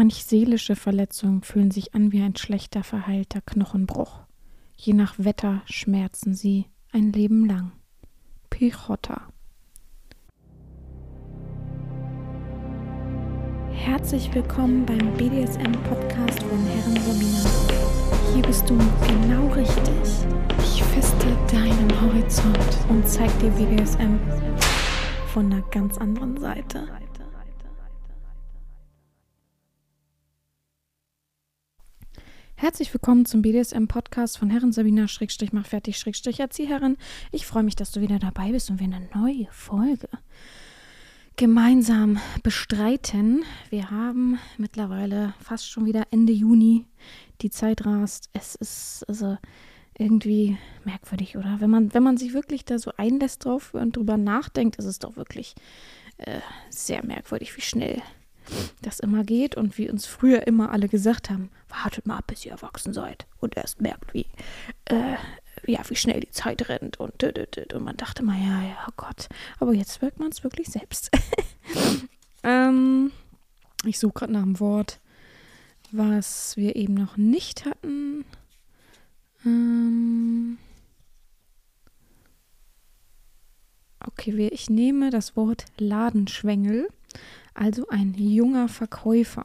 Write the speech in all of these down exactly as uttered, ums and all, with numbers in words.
Manch seelische Verletzungen fühlen sich an wie ein schlechter, verheilter Knochenbruch. Je nach Wetter schmerzen sie ein Leben lang. Pichotta. Herzlich willkommen beim B D S M-Podcast von Herren Sabina. Hier bist du genau richtig. Ich feste deinen Horizont und zeig dir B D S M von einer ganz anderen Seite. Herzlich willkommen zum B D S M-Podcast von Herren Sabina, Schrägstrich, mach fertig, Schrägstrich, Erzieherin. Ich freue mich, dass du wieder dabei bist und wir eine neue Folge gemeinsam bestreiten. Wir haben mittlerweile fast schon wieder Ende Juni. Die Zeit rast. Es ist also irgendwie merkwürdig, oder? Wenn man, wenn man sich wirklich da so einlässt drauf und drüber nachdenkt, ist es doch wirklich äh, sehr merkwürdig, wie schnell das immer geht und wie uns früher immer alle gesagt haben, wartet mal ab, bis ihr erwachsen seid und erst merkt, wie, äh, ja, wie schnell die Zeit rennt und und man dachte mal, ja, ja, oh Gott, aber jetzt wirkt man es wirklich selbst. ähm, ich suche gerade nach einem Wort, was wir eben noch nicht hatten. Ähm, okay, wir, ich nehme das Wort Ladenschwengel. Also ein junger Verkäufer.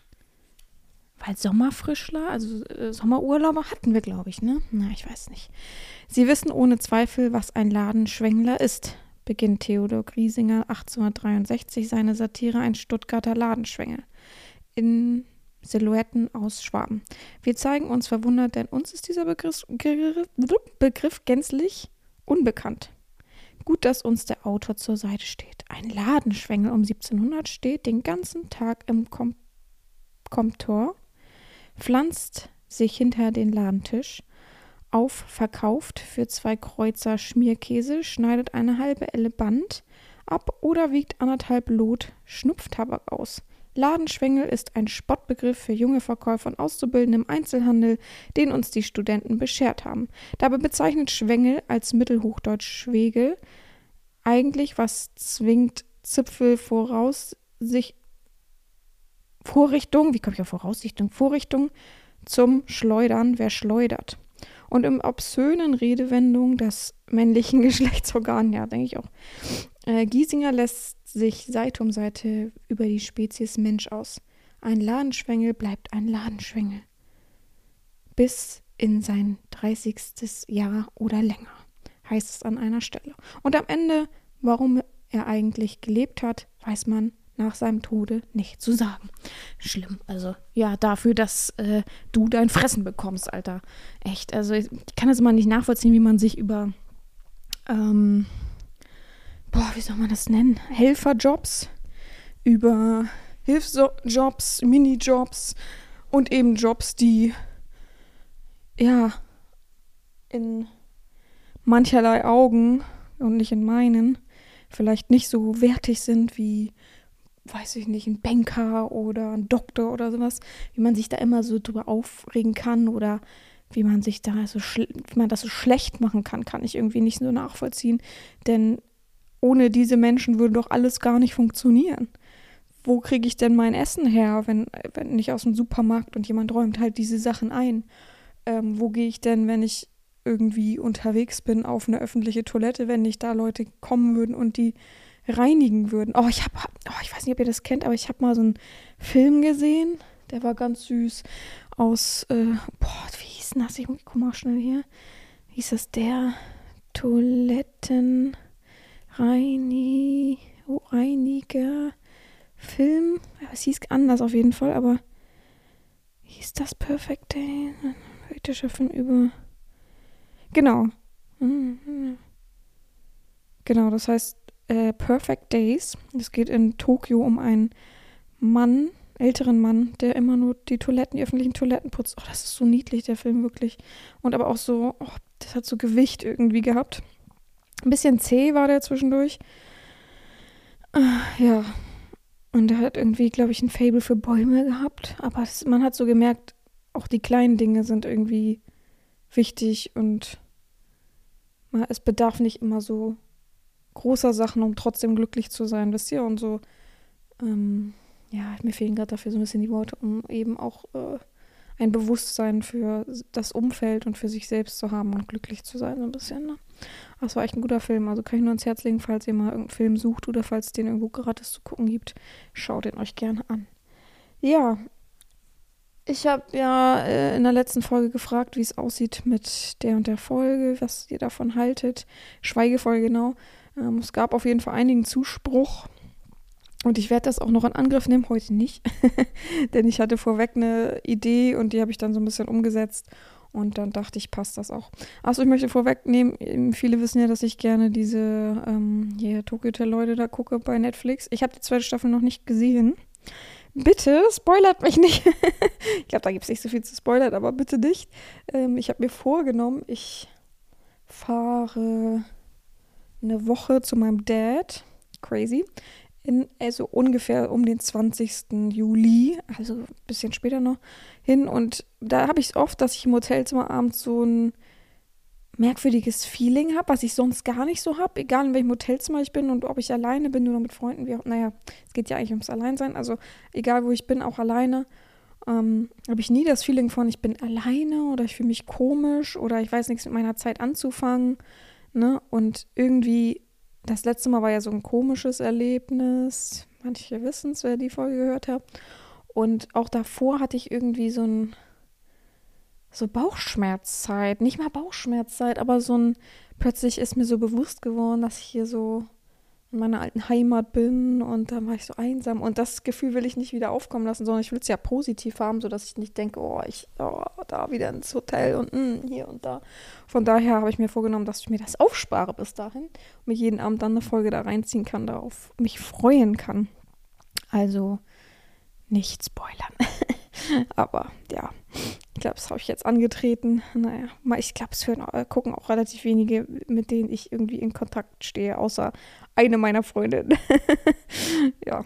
Weil Sommerfrischler, also äh, Sommerurlauber hatten wir, glaube ich, ne? Na, ich weiß nicht. Sie wissen ohne Zweifel, was ein Ladenschwengler ist, beginnt Theodor Griesinger achtzehnhundertdreiundsechzig seine Satire Ein Stuttgarter Ladenschwengel in Silhouetten aus Schwaben. Wir zeigen uns verwundert, denn uns ist dieser Begriff, Begriff gänzlich unbekannt. Gut, dass uns der Autor zur Seite steht. Ein Ladenschwengel um siebzehnhundert steht den ganzen Tag im Kom- Komptor, pflanzt sich hinter den Ladentisch auf, verkauft für zwei Kreuzer Schmierkäse, schneidet eine halbe Elle Band ab oder wiegt anderthalb Lot Schnupftabak aus. Ladenschwengel ist ein Spottbegriff für junge Verkäufer und Auszubildende im Einzelhandel, den uns die Studenten beschert haben. Dabei bezeichnet Schwengel als Mittelhochdeutsch Schwegel eigentlich, was zwingt Zipfel voraus, sich Vorrichtung, wie komme ich auf Voraussichtung? Vorrichtung zum Schleudern, wer schleudert. Und im obszönen Redewendung des männlichen Geschlechtsorgan, ja, denke ich auch. Äh, Giesinger lässt sich Seite um Seite über die Spezies Mensch aus. Ein Ladenschwengel bleibt ein Ladenschwengel. Bis in sein dreißigstes Jahr oder länger, heißt es an einer Stelle. Und am Ende, warum er eigentlich gelebt hat, weiß man nach seinem Tode nicht zu sagen. Schlimm. Also, ja, dafür, dass äh, du dein Fressen bekommst, Alter. Echt. Also, ich kann das immer nicht nachvollziehen, wie man sich über, ähm, boah, wie soll man das nennen? Helferjobs, über Hilfsjobs, Minijobs und eben Jobs, die, ja, in mancherlei Augen und nicht in meinen vielleicht nicht so wertig sind wie, weiß ich nicht, ein Banker oder ein Doktor oder sowas, wie man sich da immer so drüber aufregen kann oder wie man sich da so schl- wie man das so schlecht machen kann, kann ich irgendwie nicht so nachvollziehen, denn ohne diese Menschen würde doch alles gar nicht funktionieren. Wo kriege ich denn mein Essen her, wenn, wenn nicht aus dem Supermarkt und jemand räumt halt diese Sachen ein? Ähm, wo gehe ich denn, wenn ich irgendwie unterwegs bin auf eine öffentliche Toilette, wenn nicht da Leute kommen würden und die reinigen würden? Oh, ich habe, oh, ich weiß nicht, ob ihr das kennt, aber ich habe mal so einen Film gesehen, der war ganz süß, aus, äh, boah, wie hieß denn das? Ich guck mal schnell hier. Wie hieß das? Der Toilettenreiniger oh, Reiniger Film. Es hieß anders auf jeden Fall, aber hieß das Perfect Day? Britischer Film über... Genau. Genau, das heißt äh, Perfect Days. Es geht in Tokio um einen Mann, älteren Mann, der immer nur die Toiletten, die öffentlichen Toiletten putzt. Oh, das ist so niedlich, der Film wirklich. Und aber auch so, oh, das hat so Gewicht irgendwie gehabt. Ein bisschen zäh war der zwischendurch. Äh, ja. Und er hat irgendwie, glaube ich, ein Faible für Bäume gehabt. Aber das, man hat so gemerkt, auch die kleinen Dinge sind irgendwie wichtig und man, es bedarf nicht immer so großer Sachen, um trotzdem glücklich zu sein, wisst ihr? Und so, ähm, ja, mir fehlen gerade dafür so ein bisschen die Worte, um eben auch äh, ein Bewusstsein für das Umfeld und für sich selbst zu haben und glücklich zu sein, so ein bisschen, ne? Das war echt ein guter Film, also kann ich nur ans Herz legen, falls ihr mal irgendeinen Film sucht oder falls es den irgendwo gratis zu gucken gibt, schaut den euch gerne an. Ja, ich habe ja äh, in der letzten Folge gefragt, wie es aussieht mit der und der Folge, was ihr davon haltet. Schweigefolge, genau. Ähm, es gab auf jeden Fall einigen Zuspruch. Und ich werde das auch noch in Angriff nehmen, heute nicht. Denn ich hatte vorweg eine Idee und die habe ich dann so ein bisschen umgesetzt. Und dann dachte ich, passt das auch. Achso, ich möchte vorwegnehmen, viele wissen ja, dass ich gerne diese ähm, hier Tokyo Hotel Leute da gucke bei Netflix. Ich habe die zweite Staffel noch nicht gesehen. Bitte, spoilert mich nicht. Ich glaube, da gibt es nicht so viel zu spoilern, aber bitte nicht. Ähm, ich habe mir vorgenommen, ich fahre eine Woche zu meinem Dad. Crazy. In, also ungefähr um den zwanzigsten Juli, also ein bisschen später noch, hin. Und da habe ich es oft, dass ich im Hotelzimmer abends so ein merkwürdiges Feeling habe, was ich sonst gar nicht so habe, egal in welchem Hotelzimmer ich bin und ob ich alleine bin oder mit Freunden, wie auch, naja, es geht ja eigentlich ums Alleinsein, also egal wo ich bin, auch alleine, ähm, habe ich nie das Feeling von, ich bin alleine oder ich fühle mich komisch oder ich weiß nichts mit meiner Zeit anzufangen, ne, und irgendwie, das letzte Mal war ja so ein komisches Erlebnis, manche wissen es, wer die Folge gehört hat, und auch davor hatte ich irgendwie so ein so Bauchschmerzzeit, nicht mal Bauchschmerzzeit, aber so ein, plötzlich ist mir so bewusst geworden, dass ich hier so in meiner alten Heimat bin und dann war ich so einsam und das Gefühl will ich nicht wieder aufkommen lassen, sondern ich will es ja positiv haben, sodass ich nicht denke, oh, ich, oh, da wieder ins Hotel und mh, hier und da. Von daher habe ich mir vorgenommen, dass ich mir das aufspare bis dahin und mir jeden Abend dann eine Folge da reinziehen kann, darauf mich freuen kann. Also nicht spoilern. Aber ja, ich glaube, das habe ich jetzt angetreten. Naja, ich glaube, es hören, äh, gucken auch relativ wenige, mit denen ich irgendwie in Kontakt stehe, außer eine meiner Freundinnen. Ja.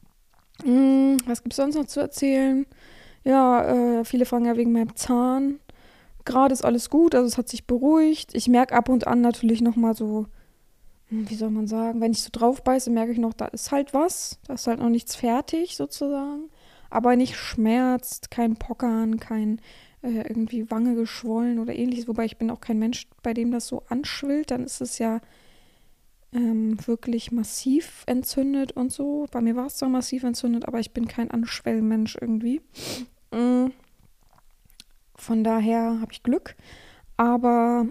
Hm, was gibt es sonst noch zu erzählen? Ja, äh, viele fragen ja wegen meinem Zahn. Gerade ist alles gut, also es hat sich beruhigt. Ich merke ab und an natürlich nochmal so, hm, wie soll man sagen, wenn ich so drauf beiße, merke ich noch, da ist halt was. Da ist halt noch nichts fertig sozusagen. Aber nicht schmerzt, kein Pockern, kein äh, irgendwie Wange geschwollen oder ähnliches. Wobei ich bin auch kein Mensch, bei dem das so anschwillt. Dann ist es ja ähm, wirklich massiv entzündet und so. Bei mir war es zwar massiv entzündet, aber ich bin kein Anschwellmensch irgendwie. Mm. Von daher habe ich Glück. Aber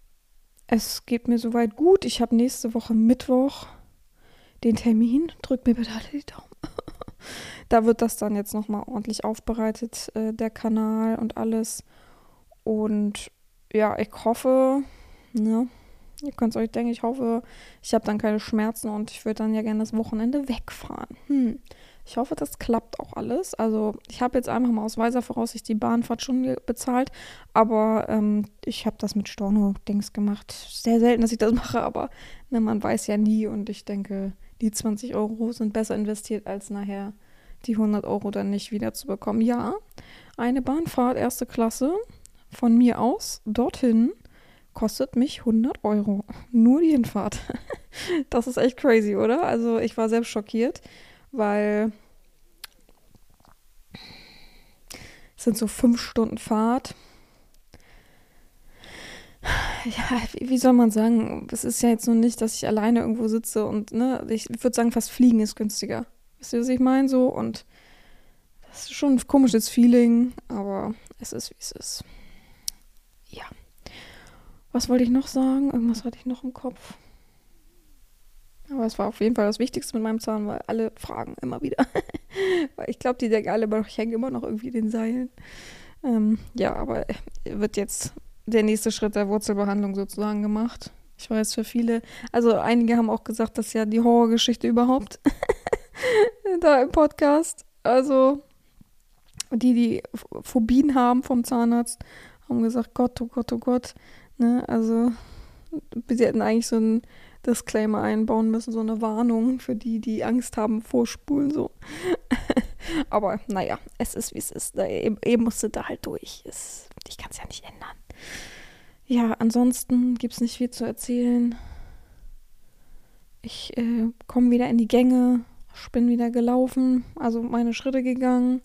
es geht mir soweit gut. Ich habe nächste Woche Mittwoch den Termin. Drückt mir bitte alle die Daumen. Da wird das dann jetzt nochmal ordentlich aufbereitet, äh, der Kanal und alles. Und ja, ich hoffe, ne, ihr könnt es euch denken, ich hoffe, ich habe dann keine Schmerzen und ich würde dann ja gerne das Wochenende wegfahren. Hm. Ich hoffe, das klappt auch alles. Also ich habe jetzt einfach mal aus weiser Voraussicht die Bahnfahrt schon ge- bezahlt, aber ähm, ich habe das mit Storno-Dings gemacht. Sehr selten, dass ich das mache, aber ne, man weiß ja nie und ich denke, die zwanzig Euro sind besser investiert, als nachher die hundert Euro dann nicht wieder zu bekommen. Ja, eine Bahnfahrt erste Klasse von mir aus dorthin kostet mich hundert Euro. Nur die Hinfahrt. Das ist echt crazy, oder? Also ich war selbst schockiert, weil es sind so fünf Stunden Fahrt. Ja, wie, wie soll man sagen? Es ist ja jetzt nur nicht, dass ich alleine irgendwo sitze und, ne, ich würde sagen, fast fliegen ist günstiger. Wisst ihr, was ich meine? So, und das ist schon ein komisches Feeling, aber es ist, wie es ist. Ja. Was wollte ich noch sagen? Irgendwas hatte ich noch im Kopf. Aber es war auf jeden Fall das Wichtigste mit meinem Zahn, weil alle fragen immer wieder. Weil ich glaube, die denken alle, ich hänge immer noch irgendwie in den Seilen. Ähm, ja, aber wird jetzt der nächste Schritt der Wurzelbehandlung sozusagen gemacht. Ich weiß, für viele, also einige haben auch gesagt, das ist ja die Horrorgeschichte überhaupt da im Podcast. Also die, die Phobien haben vom Zahnarzt, haben gesagt, Gott, oh Gott, oh Gott. Ne? Also sie hätten eigentlich so einen Disclaimer einbauen müssen, so eine Warnung für die, die Angst haben vor Spulen so. Aber naja, es ist, wie es ist. Eben, eben musste da halt durch. Es, ich kann es ja nicht ändern. Ja, ansonsten gibt es nicht viel zu erzählen. Ich äh, komme wieder in die Gänge. Ich bin wieder gelaufen, also meine Schritte gegangen.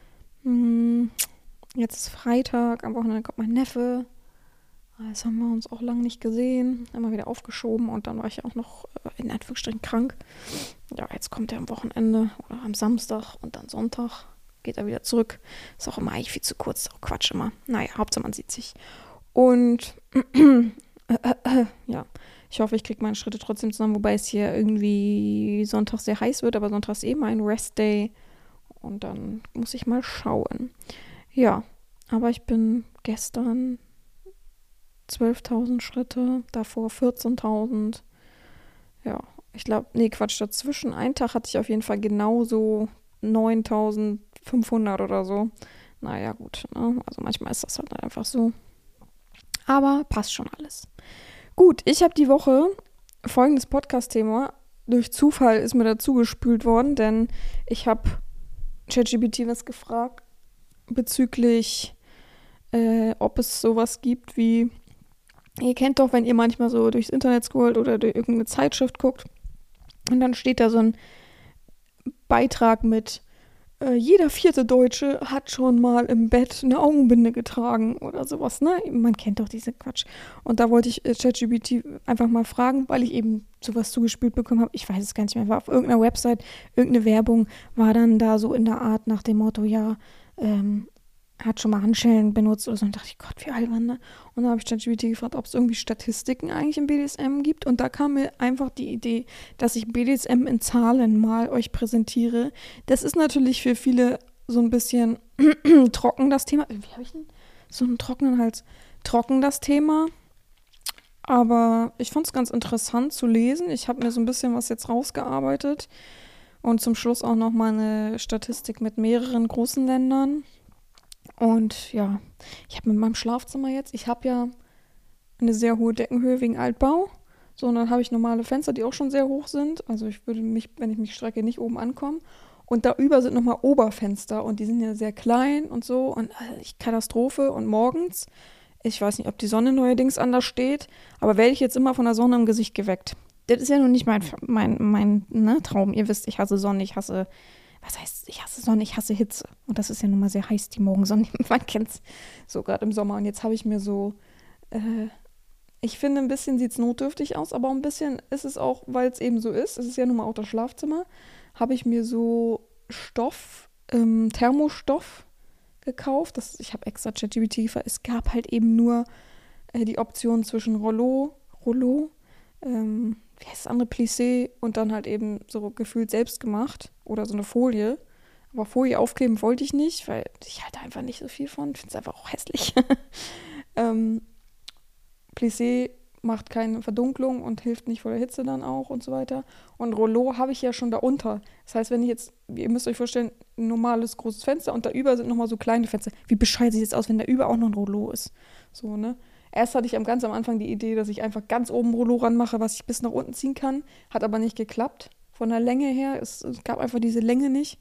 Hm, jetzt ist Freitag, am Wochenende kommt mein Neffe. Jetzt haben wir uns auch lange nicht gesehen, immer wieder aufgeschoben und dann war ich auch noch äh, in Anführungsstrichen krank. Ja, jetzt kommt er am Wochenende oder am Samstag und dann Sonntag geht er wieder zurück. Ist auch immer eigentlich viel zu kurz, ist auch Quatsch immer. Naja, Hauptsache man sieht sich. Und äh, äh, äh, ja, ich hoffe, ich kriege meine Schritte trotzdem zusammen, wobei es hier irgendwie Sonntag sehr heiß wird, aber Sonntag ist eh mein Rest-Day und dann muss ich mal schauen. Ja, aber ich bin gestern zwölftausend Schritte, davor vierzehntausend. Ja, ich glaube, nee, Quatsch, dazwischen. Einen Tag hatte ich auf jeden Fall genauso neuntausendfünfhundert oder so. Naja, gut, ne? Also manchmal ist das halt einfach so. Aber passt schon alles. Gut, ich habe die Woche folgendes Podcast-Thema. Durch Zufall ist mir dazu gespült worden, denn ich habe ChatGPT was gefragt bezüglich, äh, ob es sowas gibt wie, ihr kennt doch, wenn ihr manchmal so durchs Internet scrollt oder durch irgendeine Zeitschrift guckt und dann steht da so ein Beitrag mit, äh, jeder vierte Deutsche hat schon mal im Bett eine Augenbinde getragen oder sowas, ne? Man kennt doch diese Quatsch. Und da wollte ich äh, ChatGPT einfach mal fragen, weil ich eben sowas zugespielt bekommen habe. Ich weiß es gar nicht mehr, war auf irgendeiner Website, irgendeine Werbung war dann da so in der Art nach dem Motto, ja, ähm, hat schon mal Handschellen benutzt oder so. Und dachte ich, Gott, wie albern, ne? Und dann habe ich ChatGPT gefragt, ob es irgendwie Statistiken eigentlich im B D S M gibt. Und da kam mir einfach die Idee, dass ich B D S M in Zahlen mal euch präsentiere. Das ist natürlich für viele so ein bisschen trocken, das Thema. Wie habe ich denn so einen trockenen Hals? Trocken, das Thema. Aber ich fand es ganz interessant zu lesen. Ich habe mir so ein bisschen was jetzt rausgearbeitet. Und zum Schluss auch noch mal eine Statistik mit mehreren großen Ländern. Und ja, ich habe mit meinem Schlafzimmer jetzt, ich habe ja eine sehr hohe Deckenhöhe wegen Altbau. So, und dann habe ich normale Fenster, die auch schon sehr hoch sind. Also ich würde mich, wenn ich mich strecke, nicht oben ankommen. Und da über sind nochmal Oberfenster und die sind ja sehr klein und so. Und also ich, Katastrophe. Und morgens, ich weiß nicht, ob die Sonne neuerdings anders steht, aber werde ich jetzt immer von der Sonne im Gesicht geweckt. Das ist ja nun nicht mein, mein, mein ne, Traum. Ihr wisst, ich hasse Sonne, ich hasse... Was heißt, ich hasse Sonne, ich hasse Hitze. Und das ist ja nun mal sehr heiß, die Morgensonne. Man kennt es so gerade im Sommer. Und jetzt habe ich mir so, äh, ich finde, ein bisschen sieht es notdürftig aus, aber ein bisschen ist es auch, weil es eben so ist, es ist ja nun mal auch das Schlafzimmer, habe ich mir so Stoff, ähm, Thermostoff gekauft. Das, ich habe extra ChatGPT gefragt. Es gab halt eben nur äh, die Option zwischen Rollo, Rollo, ähm, wie heißt das andere, Plissé und dann halt eben so gefühlt selbst gemacht oder so eine Folie. Aber Folie aufkleben wollte ich nicht, weil ich halte einfach nicht so viel von. Ich finde es einfach auch hässlich. ähm, Plissé macht keine Verdunklung und hilft nicht vor der Hitze dann auch und so weiter. Und Rollo habe ich ja schon da unter. Das heißt, wenn ich jetzt, ihr müsst euch vorstellen, ein normales großes Fenster und da über sind nochmal so kleine Fenster. Wie bescheuert sieht es aus, wenn da über auch noch ein Rollo ist? So, ne? Erst hatte ich am ganz am Anfang die Idee, dass ich einfach ganz oben Rollo ranmache, was ich bis nach unten ziehen kann. Hat aber nicht geklappt. Von der Länge her, es, es gab einfach diese Länge nicht.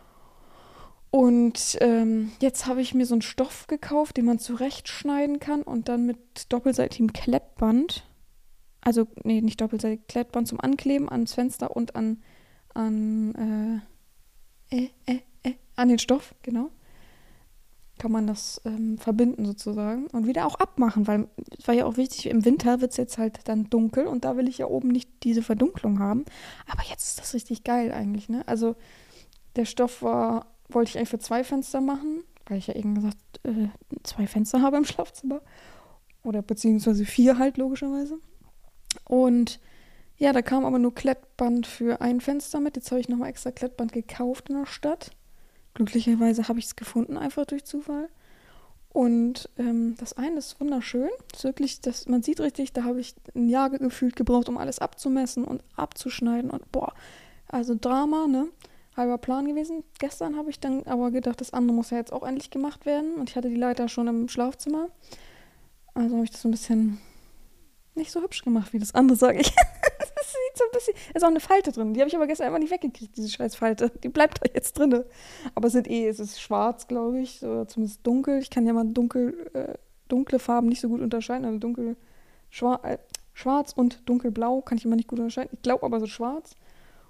Und ähm, jetzt habe ich mir so einen Stoff gekauft, den man zurechtschneiden kann und dann mit doppelseitigem Klettband, also, nee, nicht doppelseitig, Klettband zum Ankleben ans Fenster und an, an, äh, äh, äh, äh, an den Stoff, genau. Kann man das ähm, verbinden sozusagen und wieder auch abmachen, weil es war ja auch wichtig, im Winter wird es jetzt halt dann dunkel und da will ich ja oben nicht diese Verdunklung haben. Aber jetzt ist das richtig geil eigentlich, ne? Also der Stoff war, wollte ich eigentlich für zwei Fenster machen, weil ich ja eben gesagt äh, zwei Fenster habe im Schlafzimmer. Oder beziehungsweise vier halt logischerweise. Und ja, da kam aber nur Klettband für ein Fenster mit. Jetzt habe ich nochmal extra Klettband gekauft in der Stadt. Glücklicherweise habe ich es gefunden, einfach durch Zufall. Und ähm, das eine ist wunderschön. Das ist wirklich, das, man sieht richtig, da habe ich ein Jahr gefühlt gebraucht, um alles abzumessen und abzuschneiden. Und boah, also Drama, ne? Halber Plan gewesen. Gestern habe ich dann aber gedacht, das andere muss ja jetzt auch endlich gemacht werden. Und ich hatte die Leiter schon im Schlafzimmer. Also habe ich das so ein bisschen nicht so hübsch gemacht wie das andere, sage ich. Das sieht so ein bisschen, ist auch eine Falte drin. Die habe ich aber gestern einfach nicht weggekriegt, diese scheiß Falte. Die bleibt da jetzt drin. Aber es sind eh, es ist schwarz, glaube ich, oder zumindest dunkel. Ich kann ja mal dunkel, äh, dunkle Farben nicht so gut unterscheiden. Also dunkel, schwar- äh, schwarz und dunkelblau kann ich immer nicht gut unterscheiden. Ich glaube aber so schwarz.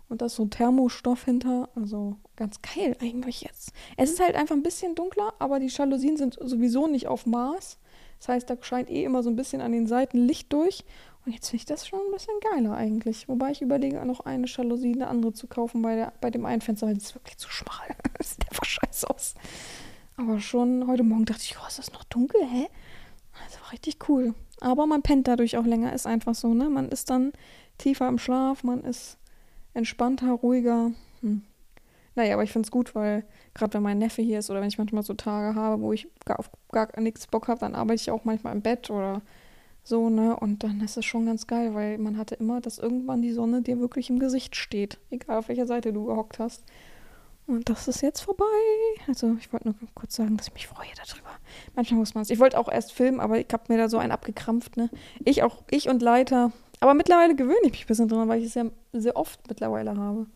Und da ist so Thermostoff hinter. Also ganz geil eigentlich jetzt. Es ist halt einfach ein bisschen dunkler, aber die Jalousien sind sowieso nicht auf Maß. Das heißt, da scheint eh immer so ein bisschen an den Seiten Licht durch. Und jetzt finde ich das schon ein bisschen geiler eigentlich. Wobei ich überlege, noch eine Jalousie, eine andere zu kaufen bei, der, bei dem einen Fenster, weil das ist wirklich zu schmal. Das sieht einfach scheiße aus. Aber schon heute Morgen dachte ich, oh, ist das noch dunkel, hä? Das war richtig cool. Aber man pennt dadurch auch länger, ist einfach so, ne? Man ist dann tiefer im Schlaf, man ist entspannter, ruhiger. Hm. Naja, aber ich finde es gut, weil gerade wenn mein Neffe hier ist oder wenn ich manchmal so Tage habe, wo ich gar auf gar nichts Bock habe, dann arbeite ich auch manchmal im Bett oder so, ne? Und dann ist es schon ganz geil, weil man hatte immer, dass irgendwann die Sonne dir wirklich im Gesicht steht. Egal auf welcher Seite du gehockt hast. Und das ist jetzt vorbei. Also ich wollte nur kurz sagen, dass ich mich freue darüber. Manchmal muss man es. Ich wollte auch erst filmen, aber ich habe mir da so einen abgekrampft, ne? Ich auch, ich und Leiter. Aber mittlerweile gewöhne ich mich ein bisschen dran, weil ich es ja sehr oft mittlerweile habe.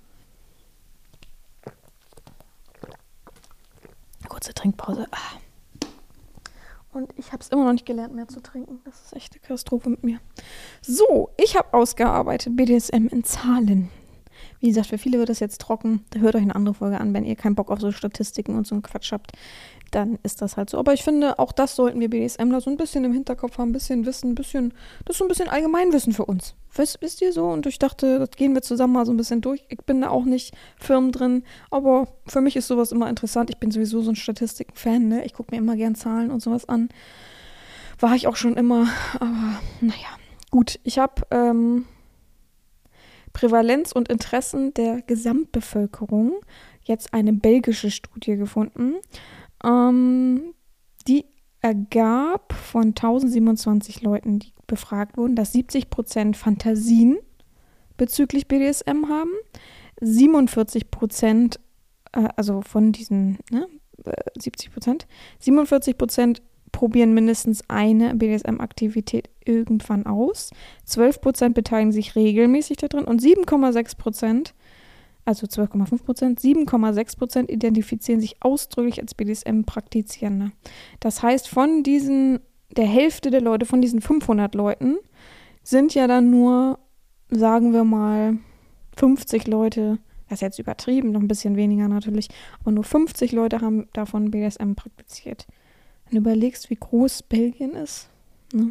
Kurze Trinkpause. Ah. Und ich habe es immer noch nicht gelernt, mehr zu trinken. Das ist echt eine Katastrophe mit mir. So, ich habe ausgearbeitet B D S M in Zahlen. Wie gesagt, für viele wird das jetzt trocken. Da hört euch eine andere Folge an, wenn ihr keinen Bock auf so Statistiken und so einen Quatsch habt. Dann ist das halt so. Aber ich finde, auch das sollten wir BDSMler so ein bisschen im Hinterkopf haben, ein bisschen Wissen, ein bisschen, das ist so ein bisschen Allgemeinwissen für uns. Wisst, wisst ihr so? Und ich dachte, das gehen wir zusammen mal so ein bisschen durch. Ich bin da auch nicht firm drin, aber für mich ist sowas immer interessant. Ich bin sowieso so ein Statistiken-Fan, ne? Ich gucke mir immer gern Zahlen und sowas an. War ich auch schon immer, aber naja. Gut, ich habe ähm, Prävalenz und Interessen der Gesamtbevölkerung jetzt eine belgische Studie gefunden. Ähm, die ergab von tausendsiebenundzwanzig Leuten, die befragt wurden, dass siebzig Prozent Fantasien bezüglich B D S M haben, siebenundvierzig Prozent, äh, also von diesen ne, siebzig Prozent, siebenundvierzig Prozent probieren mindestens eine B D S M-Aktivität irgendwann aus, zwölf Prozent beteiligen sich regelmäßig darin und sieben Komma sechs Prozent, also zwölf Komma fünf Prozent, sieben Komma sechs Prozent identifizieren sich ausdrücklich als B D S M-Praktizierende. Das heißt, von diesen, der Hälfte der Leute, von diesen fünfhundert Leuten, sind ja dann nur, sagen wir mal, fünfzig Leute, das ist jetzt übertrieben, noch ein bisschen weniger natürlich, aber nur fünfzig Leute haben davon B D S M praktiziert. Wenn du überlegst, wie groß Belgien ist, ne?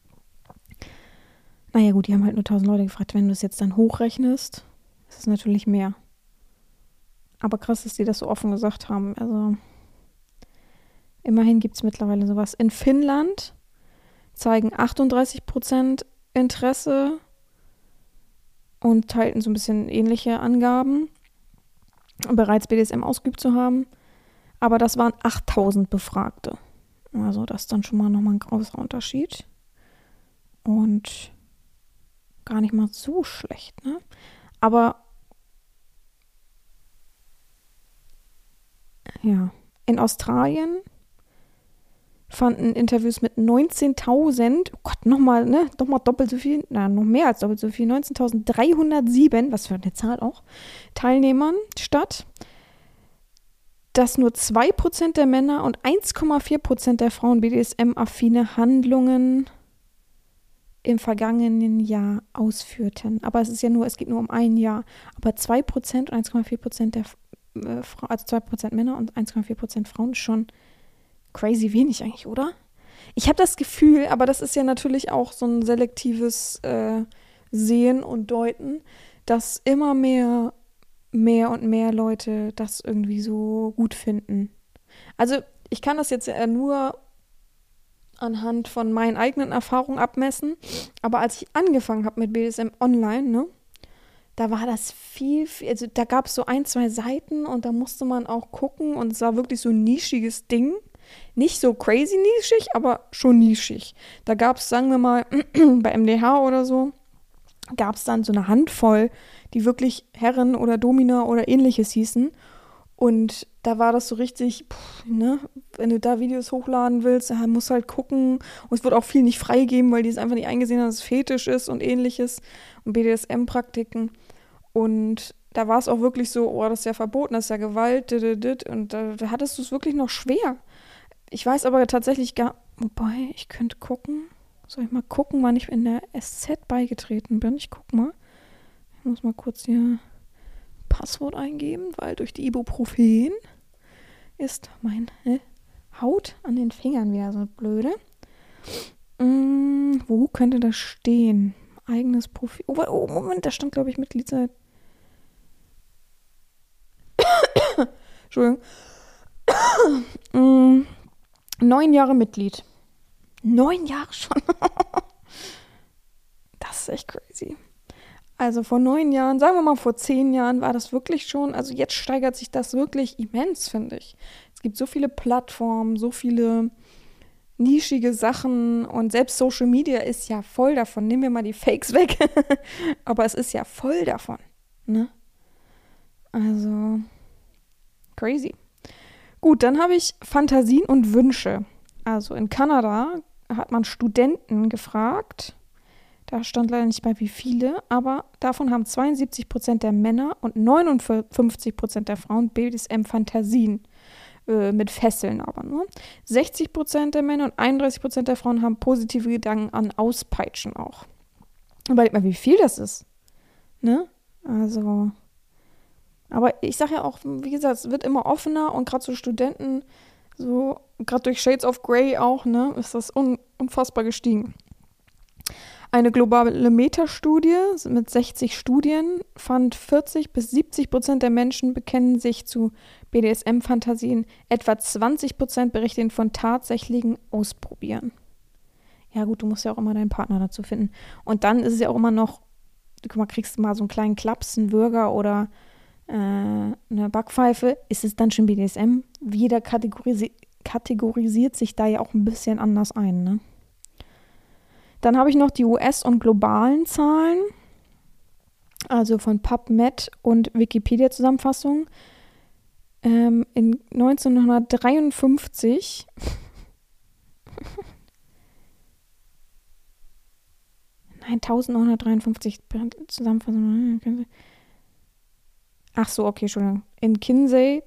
Naja gut, die haben halt nur tausend Leute gefragt. Wenn du es jetzt dann hochrechnest, ist es natürlich mehr. Aber krass, dass die das so offen gesagt haben. Also immerhin gibt es mittlerweile sowas. In Finnland zeigen achtunddreißig Prozent Interesse und teilten so ein bisschen ähnliche Angaben, bereits B D S M ausgeübt zu haben. Aber das waren achttausend Befragte. Also das ist dann schon mal nochmal ein großer Unterschied. Und gar nicht mal so schlecht, ne? Aber ja, in Australien fanden Interviews mit neunzehntausend, oh Gott, nochmal, ne, nochmal doppelt so viel, na, noch mehr als doppelt so viel, neunzehntausenddreihundertsieben, was für eine Zahl auch, Teilnehmern statt, dass nur zwei Prozent der Männer und eins Komma vier Prozent der Frauen B D S M-affine Handlungen im vergangenen Jahr ausführten. Aber es ist ja nur, es geht nur um ein Jahr. Aber zwei Prozent und eins Komma vier Prozent der äh, Frauen, also zwei Prozent Männer und eins Komma vier Prozent Frauen ist schon crazy wenig eigentlich, oder? Ich habe das Gefühl, aber das ist ja natürlich auch so ein selektives äh, Sehen und Deuten, dass immer mehr, mehr und mehr Leute das irgendwie so gut finden. Also ich kann das jetzt ja nur anhand von meinen eigenen Erfahrungen abmessen, aber als ich angefangen habe mit B D S M online, ne, da war das viel, viel also da gab es so ein, zwei Seiten und da musste man auch gucken und es war wirklich so ein nischiges Ding. Nicht so crazy nischig, aber schon nischig. Da gab es, sagen wir mal, bei M D H oder so, gab es dann so eine Handvoll, die wirklich Herren oder Domina oder ähnliches hießen. Und da war das so richtig, pff, ne, wenn du da Videos hochladen willst, dann musst du halt gucken. Und es wird auch viel nicht freigeben, weil die es einfach nicht eingesehen haben, dass es Fetisch ist und ähnliches und B D S M-Praktiken. Und da war es auch wirklich so, oh, das ist ja verboten, das ist ja Gewalt, dit, dit, dit. Und da, da hattest du es wirklich noch schwer. Ich weiß aber tatsächlich gar, wobei, ich könnte gucken. Soll ich mal gucken, wann ich in der S Z beigetreten bin? Ich guck mal. Ich muss mal kurz hier Passwort eingeben, weil durch die Ibuprofen ist meine Haut an den Fingern wieder so blöde. Mm, wo könnte das stehen? Eigenes Profil. Oh, oh Moment, da stand, glaube ich, Mitglied seit. Entschuldigung. mm, neun Jahre Mitglied. Neun Jahre schon. Das ist echt crazy. Also vor neun Jahren, sagen wir mal vor zehn Jahren, war das wirklich schon, also jetzt steigert sich das wirklich immens, finde ich. Es gibt so viele Plattformen, so viele nischige Sachen und selbst Social Media ist ja voll davon. Nehmen wir mal die Fakes weg. Aber es ist ja voll davon. Ne? Also, crazy. Gut, dann habe ich Fantasien und Wünsche. Also in Kanada hat man Studenten gefragt. Da stand leider nicht bei wie viele, aber davon haben zweiundsiebzig Prozent der Männer und neunundfünfzig Prozent der Frauen B D S M-Fantasien. Äh, mit Fesseln aber nur. sechzig Prozent der Männer und einunddreißig Prozent der Frauen haben positive Gedanken an Auspeitschen auch. Überleg mal, wie viel das ist. Ne? Also, aber ich sage ja auch, wie gesagt, es wird immer offener und gerade so Studenten, so, gerade durch Shades of Grey auch, ne, ist das un- unfassbar gestiegen. Eine globale Metastudie mit sechzig Studien fand, vierzig bis siebzig Prozent der Menschen bekennen sich zu B D S M-Fantasien. Etwa zwanzig Prozent berichten von tatsächlichen Ausprobieren. Ja gut, du musst ja auch immer deinen Partner dazu finden. Und dann ist es ja auch immer noch, guck mal, kriegst du mal so einen kleinen Klaps, einen Burger oder äh, eine Backpfeife. Ist es dann schon B D S M? Jeder kategorisi- kategorisiert sich da ja auch ein bisschen anders ein, ne? Dann habe ich noch die U S- und globalen Zahlen, also von PubMed und Wikipedia-Zusammenfassung. Ähm, in neunzehnhundertdreiundfünfzig Nein, neunzehnhundertdreiundfünfzig Zusammenfassung. Ach so, okay, Entschuldigung. In Kinsey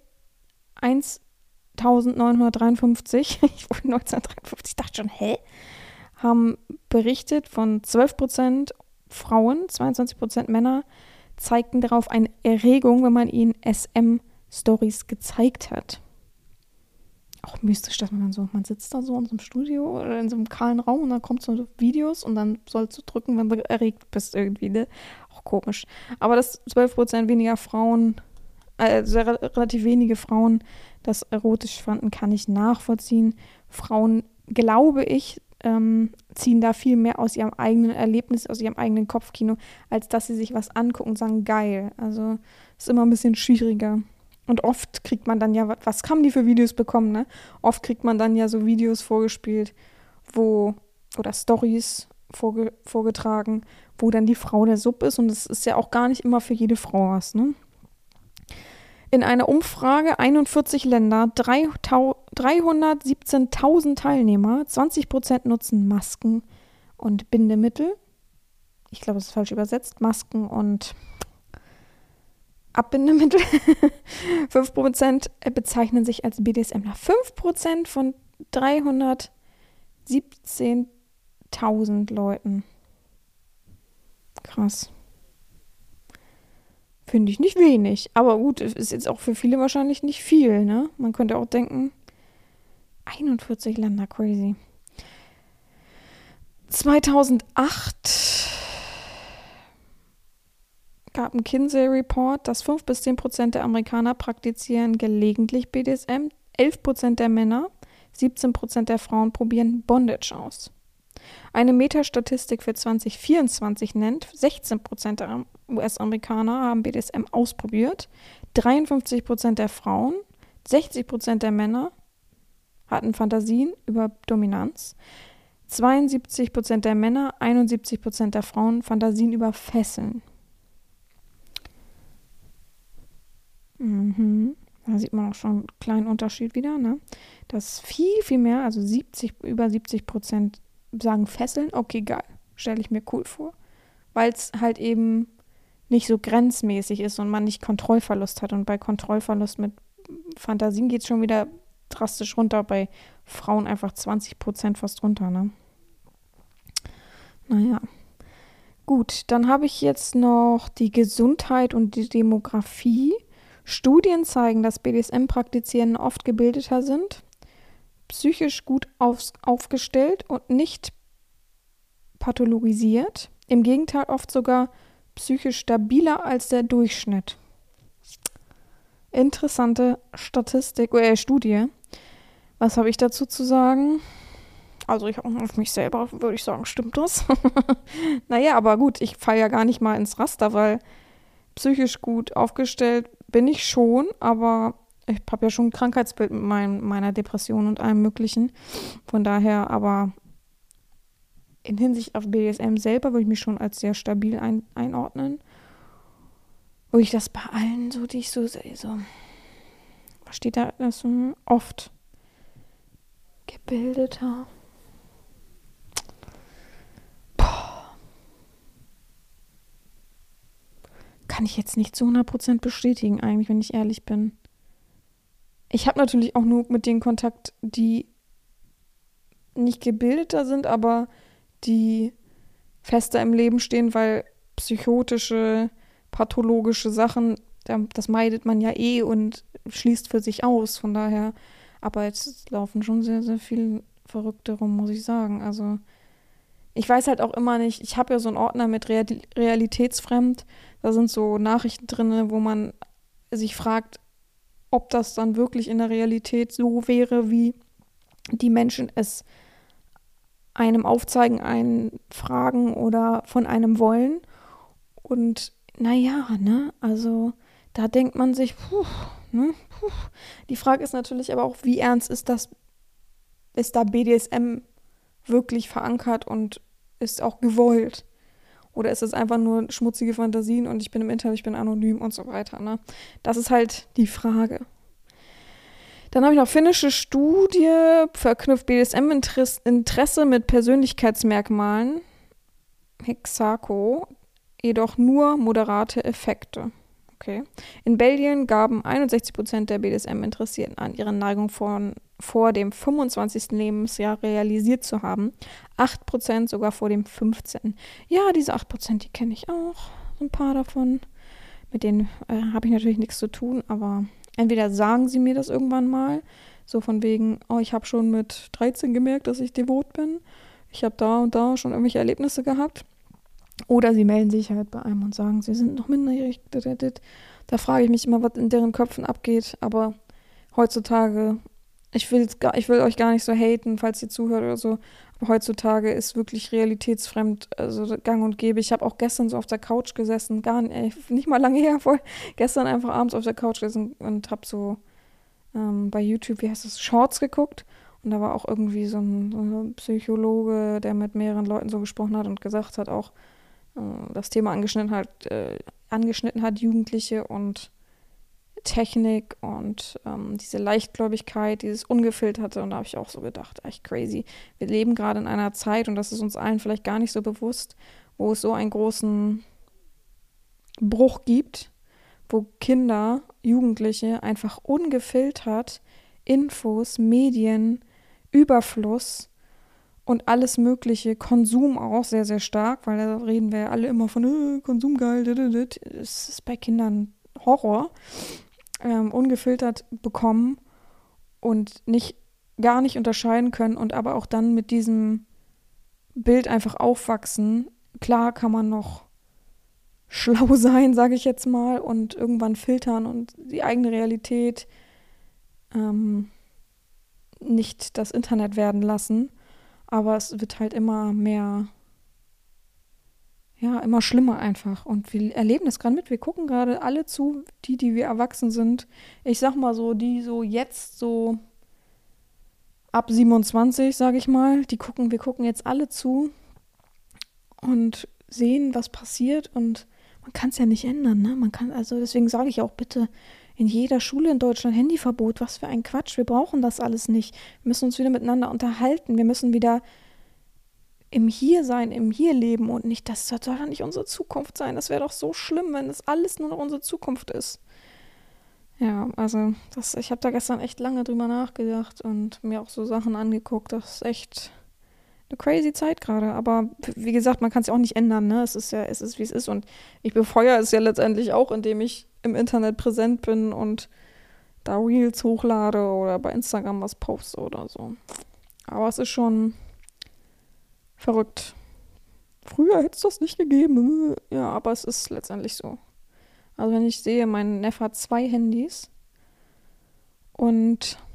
neunzehnhundertdreiundfünfzig Ich wollte neunzehnhundertdreiundfünfzig, ich dachte schon, hä? Haben berichtet von zwölf Prozent Frauen, zweiundzwanzig Prozent Männer, zeigten darauf eine Erregung, wenn man ihnen S M-Stories gezeigt hat. Auch mystisch, dass man dann so, man sitzt da so in so einem Studio oder in so einem kahlen Raum und dann kommt so Videos und dann sollst du drücken, wenn du erregt bist irgendwie, ne? Auch komisch. Aber dass zwölf Prozent weniger Frauen, also re- relativ wenige Frauen das erotisch fanden, kann ich nachvollziehen. Frauen, glaube ich, ähm, ziehen da viel mehr aus ihrem eigenen Erlebnis, aus ihrem eigenen Kopfkino, als dass sie sich was angucken und sagen, geil. Also ist immer ein bisschen schwieriger. Und oft kriegt man dann ja, was haben die für Videos bekommen, ne? Oft kriegt man dann ja so Videos vorgespielt, wo, oder Stories vorge, vorgetragen, wo dann die Frau der Sub ist und das ist ja auch gar nicht immer für jede Frau was, ne? In einer Umfrage einundvierzig Länder, dreihundertsiebzehntausend Teilnehmer, zwanzig Prozent nutzen Masken und Bindemittel. Ich glaube, das ist falsch übersetzt. Masken und Abbindemittel. fünf Prozent bezeichnen sich als B D S M ler. fünf Prozent von dreihundertsiebzehntausend Leuten. Krass. Finde ich nicht wenig. Aber gut, ist jetzt auch für viele wahrscheinlich nicht viel, ne? Man könnte auch denken, einundvierzig Länder, crazy. zweitausendacht gab ein Kinsey-Report, dass fünf bis zehn Prozent der Amerikaner praktizieren gelegentlich B D S M, elf Prozent der Männer, siebzehn Prozent der Frauen probieren Bondage aus. Eine Metastatistik für zwanzig vierundzwanzig nennt, sechzehn Prozent der U S-Amerikaner haben B D S M ausprobiert, dreiundfünfzig Prozent der Frauen, sechzig Prozent der Männer hatten Fantasien über Dominanz, zweiundsiebzig Prozent der Männer, einundsiebzig Prozent der Frauen Fantasien über Fesseln. Mhm. Da sieht man auch schon einen kleinen Unterschied wieder, ne? Das ist viel, viel mehr, also siebzig, über siebzig Prozent sagen Fesseln, okay, geil, stelle ich mir cool vor, weil es halt eben nicht so grenzmäßig ist und man nicht Kontrollverlust hat. Und bei Kontrollverlust mit Fantasien geht es schon wieder drastisch runter, bei Frauen einfach zwanzig Prozent fast runter, ne? Naja. Gut, dann habe ich jetzt noch die Gesundheit und die Demografie. Studien zeigen, dass B D S M-Praktizierende oft gebildeter sind, psychisch gut aufs, aufgestellt und nicht pathologisiert. Im Gegenteil, oft sogar psychisch stabiler als der Durchschnitt. Interessante Statistik, äh, Studie. Was habe ich dazu zu sagen? Also ich auf mich selber würde ich sagen, stimmt das? Naja, aber gut, ich falle ja gar nicht mal ins Raster, weil psychisch gut aufgestellt bin ich schon, aber ich habe ja schon ein Krankheitsbild mit mein, meiner Depression und allem Möglichen. Von daher, aber in Hinsicht auf B D S M selber würde ich mich schon als sehr stabil ein, einordnen. Wo ich das bei allen so, die ich so sehe, so, was steht da? Das so oft gebildeter. Kann ich jetzt nicht zu hundert Prozent bestätigen, eigentlich, wenn ich ehrlich bin. Ich habe natürlich auch nur mit denen Kontakt, die nicht gebildeter sind, aber die fester im Leben stehen, weil psychotische, pathologische Sachen, das meidet man ja eh und schließt für sich aus. Von daher, aber jetzt laufen schon sehr, sehr viele Verrückte rum, muss ich sagen. Also ich weiß halt auch immer nicht, ich habe ja so einen Ordner mit Real- realitätsfremd, da sind so Nachrichten drin, wo man sich fragt, ob das dann wirklich in der Realität so wäre, wie die Menschen es einem aufzeigen, einen fragen oder von einem wollen. Und naja, ne, also da denkt man sich, puh, ne, puh. Die Frage ist natürlich aber auch, wie ernst ist das, ist da B D S M wirklich verankert und ist auch gewollt? Oder ist es einfach nur schmutzige Fantasien und ich bin im Internet, ich bin anonym und so weiter, ne? Das ist halt die Frage. Dann habe ich noch finnische Studie, verknüpft B D S M-Interesse mit Persönlichkeitsmerkmalen, Hexako, jedoch nur moderate Effekte. Okay. In Belgien gaben einundsechzig Prozent der B D S M-Interessierten an, ihre Neigung von, vor dem fünfundzwanzigsten Lebensjahr realisiert zu haben. acht Prozent sogar vor dem fünfzehnten Ja, diese acht Prozent, die kenne ich auch. So ein paar davon. Mit denen äh, habe ich natürlich nichts zu tun, aber entweder sagen sie mir das irgendwann mal, so von wegen, oh, ich habe schon mit dreizehn gemerkt, dass ich devot bin. Ich habe da und da schon irgendwelche Erlebnisse gehabt. Oder sie melden sich halt bei einem und sagen, sie sind noch minderjährig. Da frage ich mich immer, was in deren Köpfen abgeht. Aber heutzutage, ich will, gar, ich will euch gar nicht so haten, falls ihr zuhört oder so. Aber heutzutage ist wirklich realitätsfremd, also gang und gäbe. Ich habe auch gestern so auf der Couch gesessen, gar nicht, nicht mal lange her, voll. Gestern einfach abends auf der Couch gesessen und habe so ähm, bei YouTube, wie heißt das, Shorts geguckt. Und da war auch irgendwie so ein, so ein Psychologe, der mit mehreren Leuten so gesprochen hat und gesagt hat, auch äh, das Thema angeschnitten hat, äh, angeschnitten hat, Jugendliche und Technik und ähm, diese Leichtgläubigkeit, dieses Ungefilterte. Und da habe ich auch so gedacht, echt crazy. Wir leben gerade in einer Zeit, und das ist uns allen vielleicht gar nicht so bewusst, wo es so einen großen Bruch gibt, wo Kinder, Jugendliche einfach ungefiltert Infos, Medien, Überfluss und alles mögliche, Konsum auch sehr, sehr stark, weil da reden wir ja alle immer von äh, Konsum geil, das ist bei Kindern Horror, ähm, ungefiltert bekommen und nicht, gar nicht unterscheiden können und aber auch dann mit diesem Bild einfach aufwachsen. Klar kann man noch schlau sein, sage ich jetzt mal, und irgendwann filtern und die eigene Realität ähm, nicht das Internet werden lassen, aber es wird halt immer mehr, ja, immer schlimmer einfach. Und wir erleben das gerade mit. Wir gucken gerade alle zu, die, die wir erwachsen sind. Ich sag mal so, die so jetzt so ab siebenundzwanzig, sage ich mal, die gucken, wir gucken jetzt alle zu und sehen, was passiert. Und man kann es ja nicht ändern, ne? Man kann, also deswegen sage ich auch bitte, in jeder Schule in Deutschland Handyverbot. Was für ein Quatsch. Wir brauchen das alles nicht. Wir müssen uns wieder miteinander unterhalten. Wir müssen wieder im Hier sein, im Hier leben und nicht, das soll doch nicht unsere Zukunft sein. Das wäre doch so schlimm, wenn das alles nur noch unsere Zukunft ist. Ja, also das, ich habe da gestern echt lange drüber nachgedacht und mir auch so Sachen angeguckt. Das ist echt, eine crazy Zeit gerade. Aber wie gesagt, man kann es ja auch nicht ändern, ne? Es ist ja, es ist, wie es ist. Und ich befeuere es ja letztendlich auch, indem ich im Internet präsent bin und da Reels hochlade oder bei Instagram was poste oder so. Aber es ist schon verrückt. Früher hätte es das nicht gegeben. Ja, aber es ist letztendlich so. Also wenn ich sehe, mein Neffe hat zwei Handys und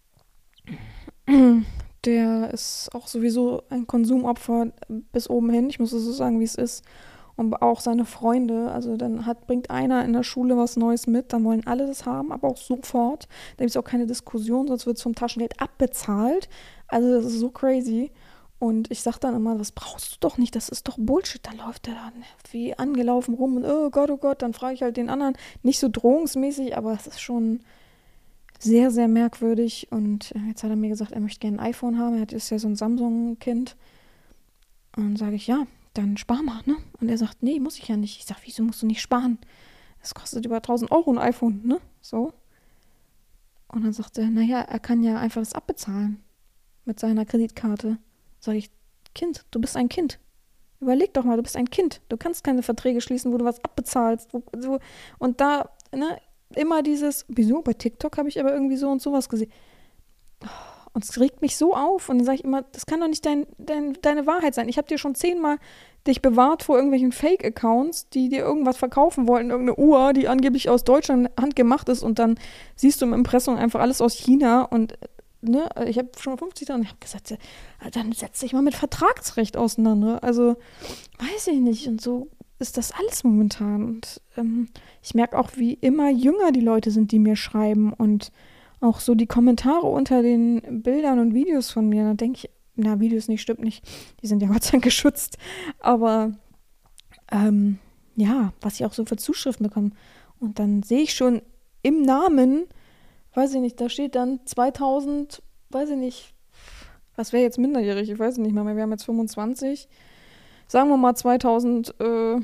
der ist auch sowieso ein Konsumopfer bis oben hin. Ich muss es so sagen, wie es ist. Und auch seine Freunde, also dann hat, bringt einer in der Schule was Neues mit, dann wollen alle das haben, aber auch sofort. Da gibt es auch keine Diskussion, sonst wird es vom Taschengeld abbezahlt. Also das ist so crazy. Und ich sag dann immer, das brauchst du doch nicht, das ist doch Bullshit. Da läuft der dann wie angelaufen rum und oh Gott, oh Gott, dann frage ich halt den anderen, nicht so drohungsmäßig, aber es ist schon sehr, sehr merkwürdig. Und jetzt hat er mir gesagt, er möchte gerne ein iPhone haben, er ist ja so ein Samsung-Kind. Und dann sage ich, ja, dann spar mal, ne? Und er sagt, nee, muss ich ja nicht. Ich sag, wieso musst du nicht sparen? Das kostet über tausend Euro ein iPhone, ne? So. Und dann sagt er, naja, er kann ja einfach das abbezahlen mit seiner Kreditkarte. Sag ich, Kind, du bist ein Kind. Überleg doch mal, du bist ein Kind. Du kannst keine Verträge schließen, wo du was abbezahlst. Wo, so. Und da, ne, immer dieses, wieso, bei TikTok habe ich aber irgendwie so und sowas gesehen. Und es regt mich so auf. Und dann sage ich immer, das kann doch nicht dein, dein, deine Wahrheit sein. Ich habe dir schon zehnmal dich bewahrt vor irgendwelchen Fake-Accounts, die dir irgendwas verkaufen wollten. Irgendeine Uhr, die angeblich aus Deutschland handgemacht ist. Und dann siehst du im Impressum einfach alles aus China. Und ne, ich habe schon mal fünfzig Jahre und ich habe gesagt, dann setz dich mal mit Vertragsrecht auseinander. Also, weiß ich nicht. Und so ist das alles momentan. Und ähm, ich merke auch, wie immer jünger die Leute sind, die mir schreiben. Und auch so die Kommentare unter den Bildern und Videos von mir, da denke ich, na, Videos nicht, stimmt nicht, die sind ja Gott sei Dank geschützt, aber ähm, ja, was ich auch so für Zuschriften bekomme. Und dann sehe ich schon im Namen, weiß ich nicht, da steht dann zweitausend, weiß ich nicht, was wäre jetzt minderjährig, ich weiß es nicht mehr, wir haben jetzt fünfundzwanzig, sagen wir mal zweitausendelf.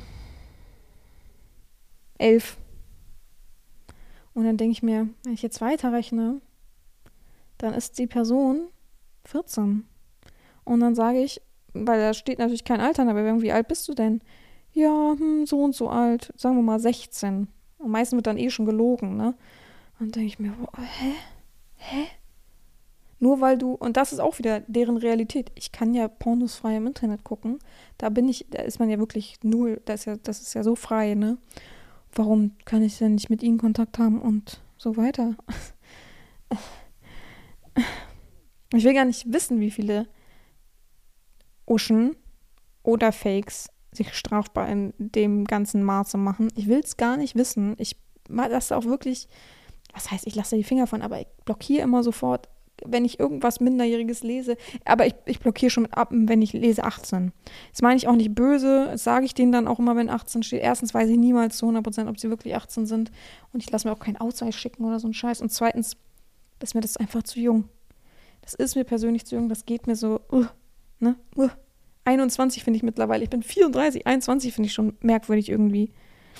Und dann denke ich mir, wenn ich jetzt weiterrechne, dann ist die Person vierzehn. Und dann sage ich, weil da steht natürlich kein Alter, aber wie alt bist du denn? Ja, hm, so und so alt, sagen wir mal sechzehn. Und meistens wird dann eh schon gelogen, ne? Und dann denke ich mir, oh, hä? Hä? Nur weil du, und das ist auch wieder deren Realität. Ich kann ja Pornos frei im Internet gucken. Da bin ich, da ist man ja wirklich null, das ist ja, das ist ja so frei, ne? Warum kann ich denn nicht mit ihnen Kontakt haben und so weiter? Ich will gar nicht wissen, wie viele Uschen oder Fakes sich strafbar in dem ganzen Maße machen. Ich will es gar nicht wissen. Ich lasse auch wirklich, was heißt, ich lasse die Finger von, aber ich blockiere immer sofort, wenn ich irgendwas Minderjähriges lese. Aber ich, ich blockiere schon mit ab, wenn ich lese achtzehn. Das meine ich auch nicht böse. Das sage ich denen dann auch immer, wenn achtzehn steht. Erstens weiß ich niemals zu hundert Prozent, ob sie wirklich achtzehn sind. Und ich lasse mir auch keinen Ausweis schicken oder so einen Scheiß. Und zweitens ist mir das einfach zu jung. Das ist mir persönlich zu jung. Das geht mir so, uh, ne? Uh. einundzwanzig finde ich mittlerweile. Ich bin vierunddreißig. einundzwanzig finde ich schon merkwürdig irgendwie.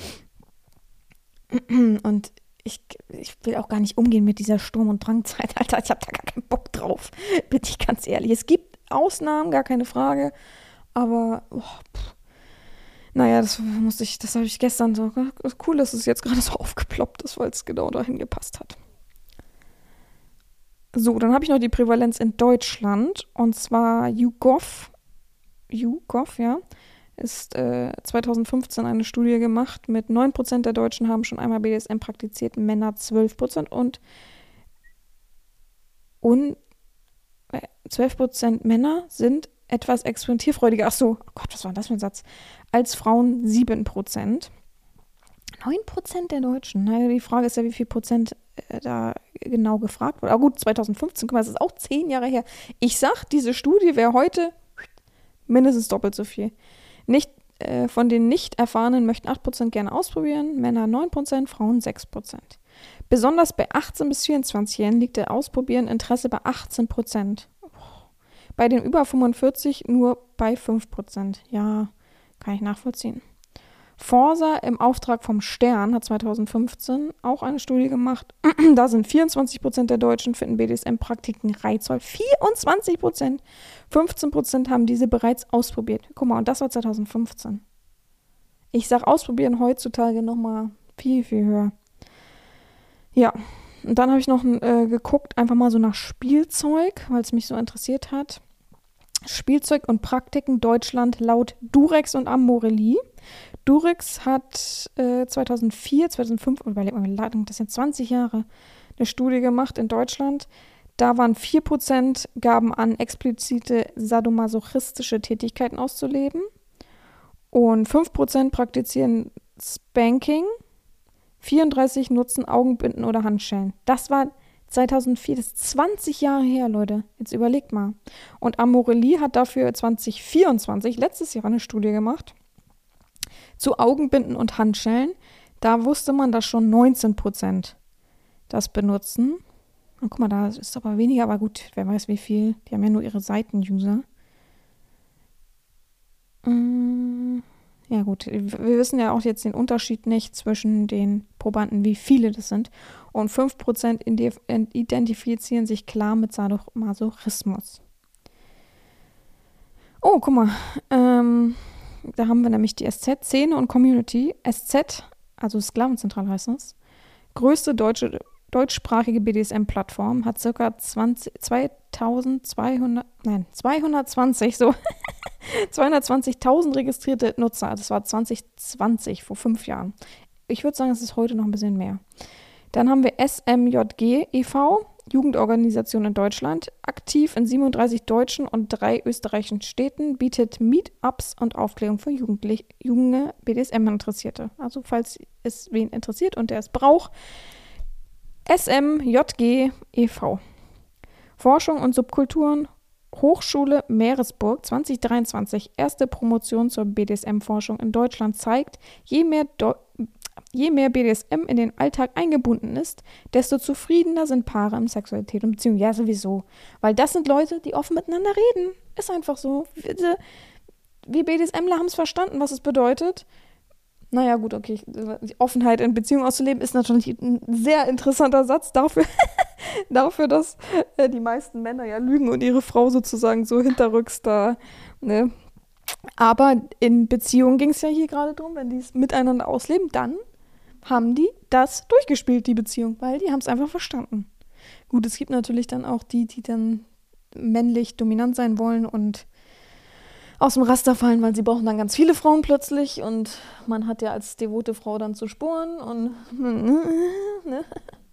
Und Ich, ich will auch gar nicht umgehen mit dieser Sturm- und Drangzeit, Alter. Ich habe da gar keinen Bock drauf. Bin ich ganz ehrlich. Es gibt Ausnahmen, gar keine Frage. Aber, oh, naja, das musste ich, das habe ich gestern so. Cool, dass es jetzt gerade so aufgeploppt ist, weil es genau dahin gepasst hat. So, dann habe ich noch die Prävalenz in Deutschland. Und zwar YouGov. YouGov, ja. Ist äh, zweitausendfünfzehn eine Studie gemacht mit neun Prozent der Deutschen haben schon einmal B D S M praktiziert, Männer zwölf Prozent und, und äh, zwölf Prozent Männer sind etwas experimentierfreudiger, ach so, oh Gott, was war das für ein Satz, als Frauen sieben Prozent. neun Prozent der Deutschen, naja, die Frage ist ja, wie viel Prozent äh, da genau gefragt wurde. Aber gut, zweitausendfünfzehn, guck mal, das ist auch zehn Jahre her. Ich sag, diese Studie wäre heute mindestens doppelt so viel. Nicht, äh, von den Nicht-Erfahrenen möchten acht Prozent gerne ausprobieren, Männer neun Prozent, Frauen sechs Prozent. Besonders bei achtzehn- bis vierundzwanzigjährigen liegt der Ausprobieren-Interesse bei achtzehn Prozent. Bei den über fünfundvierzig nur bei fünf Prozent. Ja, kann ich nachvollziehen. Forsa im Auftrag vom Stern hat zweitausendfünfzehn auch eine Studie gemacht. Da sind vierundzwanzig Prozent der Deutschen finden B D S M-Praktiken reizvoll. vierundzwanzig Prozent. fünfzehn Prozent haben diese bereits ausprobiert. Guck mal, und das war zweitausendfünfzehn. Ich sag ausprobieren heutzutage nochmal viel, viel höher. Ja, und dann habe ich noch äh, geguckt, einfach mal so nach Spielzeug, weil es mich so interessiert hat. Spielzeug und Praktiken Deutschland laut Durex und Amorelie. Durex hat äh, zweitausendvier, zweitausendfünf, überleg mal, das sind zwanzig Jahre, eine Studie gemacht in Deutschland. Da waren vier Prozent gaben an, explizite sadomasochistische Tätigkeiten auszuleben. Und fünf Prozent praktizieren Spanking. vierunddreißig nutzen Augenbinden oder Handschellen. Das war zweitausendvier, das ist zwanzig Jahre her, Leute. Jetzt überlegt mal. Und Amorelie hat dafür zwanzig vierundzwanzig, letztes Jahr, eine Studie gemacht zu Augenbinden und Handschellen. Da wusste man, dass schon neunzehn Prozent das benutzen. Und guck mal, da ist aber weniger, aber gut, wer weiß wie viel. Die haben ja nur ihre Seiten-User. Mm, ja gut, wir wissen ja auch jetzt den Unterschied nicht zwischen den Probanden, wie viele das sind. Und fünf Prozent identifizieren sich klar mit Sadomasochismus. Oh, guck mal, ähm, da haben wir nämlich die S Z, Szene und Community. S Z, also Sklavenzentrale heißt das, größte deutsche, deutschsprachige B D S M-Plattform, hat ca. zweitausendzweihundert, nein, zweihundertzwanzig, so, zweihundertzwanzigtausend registrierte Nutzer. Das war zwanzig zwanzig, vor fünf Jahren. Ich würde sagen, es ist heute noch ein bisschen mehr. Dann haben wir S M J G e V, Jugendorganisation in Deutschland, aktiv in siebenunddreißig deutschen und drei österreichischen Städten, bietet Meetups und Aufklärung für Jugendliche, junge B D S M-Interessierte. Also falls es wen interessiert und der es braucht, S M J G e V. Forschung und Subkulturen, Hochschule Meeresburg zwanzig dreiundzwanzig, erste Promotion zur B D S M-Forschung in Deutschland zeigt, je mehr, Do- je mehr B D S M in den Alltag eingebunden ist, desto zufriedener sind Paare in Sexualität und Beziehung. Ja, sowieso. Weil das sind Leute, die offen miteinander reden. Ist einfach so. Wir BDSMler haben es verstanden, was es bedeutet. Naja, gut, okay. Die Offenheit in Beziehungen auszuleben ist natürlich ein sehr interessanter Satz dafür, dafür dass äh, die meisten Männer ja lügen und ihre Frau sozusagen so hinterrücks da, ne? Aber in Beziehungen ging es ja hier gerade drum, wenn die es miteinander ausleben, dann haben die das durchgespielt, die Beziehung, weil die haben es einfach verstanden. Gut, es gibt natürlich dann auch die, die dann männlich dominant sein wollen und aus dem Raster fallen, weil sie brauchen dann ganz viele Frauen plötzlich und man hat ja als devote Frau dann zu sporen und ne?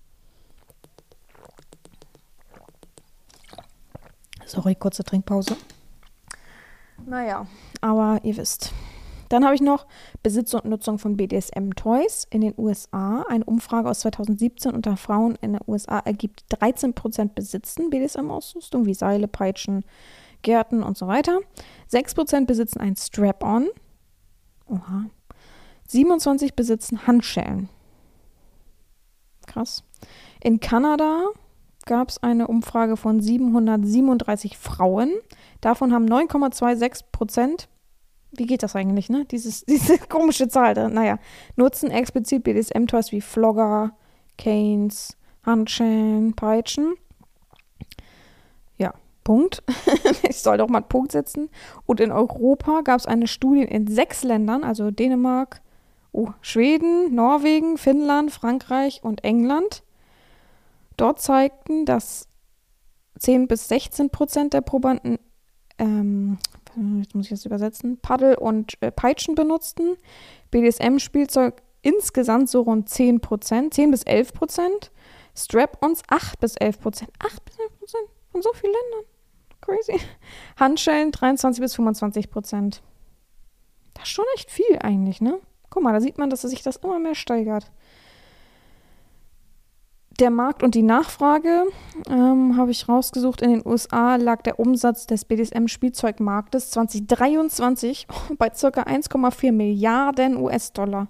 Sorry, kurze Trinkpause. Naja, aber ihr wisst. Dann habe ich noch Besitz und Nutzung von B D S M-Toys in den U S A. Eine Umfrage aus zweitausendsiebzehn unter Frauen in den U S A ergibt, dreizehn Prozent besitzen B D S M-Ausrüstung wie Seile, Peitschen, Gärten und so weiter. sechs Prozent besitzen ein Strap-on. Oha. siebenundzwanzig Prozent besitzen Handschellen. Krass. In Kanada gab es eine Umfrage von siebenhundertsiebenunddreißig Frauen. Davon haben neun Komma sechsundzwanzig Prozent, wie geht das eigentlich, ne? Dieses, diese komische Zahl da, naja, nutzen explizit B D S M-Toys wie Flogger, Canes, Handschellen, Peitschen. Ja, Punkt. Ich soll doch mal einen Punkt setzen. Und in Europa gab es eine Studie in sechs Ländern, also Dänemark, oh, Schweden, Norwegen, Finnland, Frankreich und England. Dort zeigten, dass zehn bis sechzehn Prozent der Probanden, ähm, jetzt muss ich das übersetzen, Paddel und äh, Peitschen benutzten. B D S M-Spielzeug insgesamt so rund zehn Prozent, zehn bis elf Prozent. Strap-ons acht bis elf Prozent. acht bis elf Prozent von so vielen Ländern. Crazy. Handschellen dreiundzwanzig bis fünfundzwanzig Prozent. Das ist schon echt viel eigentlich, ne? Guck mal, da sieht man, dass sich das immer mehr steigert. Der Markt und die Nachfrage, ähm, habe ich rausgesucht, in den U S A lag der Umsatz des B D S M-Spielzeugmarktes zwanzig dreiundzwanzig bei ca. eins Komma vier Milliarden U S-Dollar.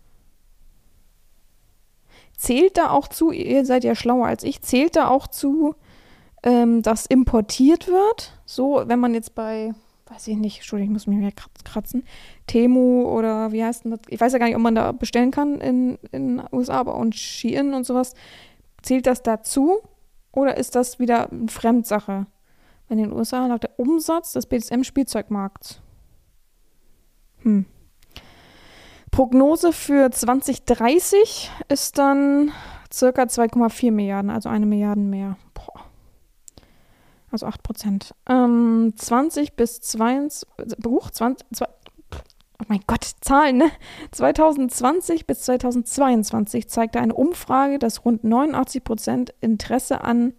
Zählt da auch zu, ihr seid ja schlauer als ich, zählt da auch zu, ähm, dass importiert wird? So, wenn man jetzt bei, weiß ich nicht, Entschuldigung, ich muss mich mehr kratzen, Temu oder wie heißt denn das? Ich weiß ja gar nicht, ob man da bestellen kann in in den U S A, aber und Shein und sowas. Zählt das dazu oder ist das wieder eine Fremdsache? In den U S A lag der Umsatz des B D S M-Spielzeugmarkts. Hm. Prognose für zwanzig dreißig ist dann circa zwei Komma vier Milliarden, also eine Milliarde mehr. Boah. Also acht Prozent. Ähm, zwanzig bis zweiundzwanzig, Buch, zwanzig, oh mein Gott, Zahlen, ne? zwanzig zwanzig bis zwanzig zweiundzwanzig zeigte eine Umfrage, dass rund neunundachtzig Prozent Interesse an,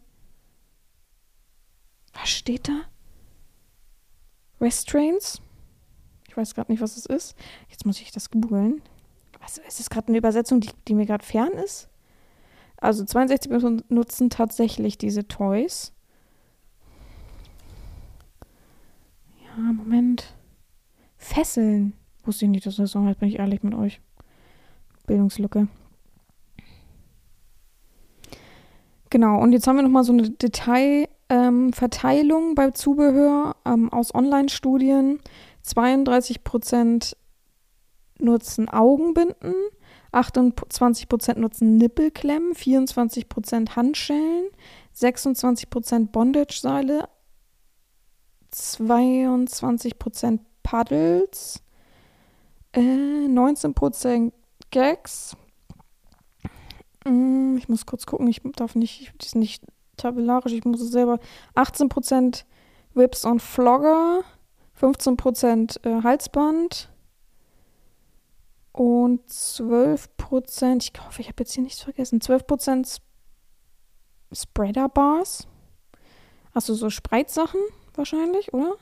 was steht da? Restraints? Ich weiß gerade nicht, was es ist. Jetzt muss ich das googeln. Was, ist das gerade eine Übersetzung, die, die mir gerade fern ist? Also zweiundsechzig Prozent nutzen tatsächlich diese Toys. Ja, Moment. Fesseln. Wusste ich nicht, dass das so heißt, bin ich ehrlich mit euch. Bildungslücke. Genau, und jetzt haben wir nochmal so eine Detailverteilung ähm, bei Zubehör ähm, aus Online-Studien. zweiunddreißig Prozent nutzen Augenbinden, achtundzwanzig Prozent nutzen Nippelklemmen, vierundzwanzig Prozent Handschellen, sechsundzwanzig Prozent Bondage-Seile, zweiundzwanzig Prozent Paddles, äh, neunzehn Prozent Gags. Mm, ich muss kurz gucken, ich darf nicht, das ist nicht tabellarisch, ich muss es selber. achtzehn Prozent Whips und Flogger, fünfzehn Prozent äh, Halsband und zwölf Prozent, ich hoffe, ich habe jetzt hier nichts vergessen, zwölf Prozent Sp- Spreader Bars. Also so Spreizsachen wahrscheinlich, oder?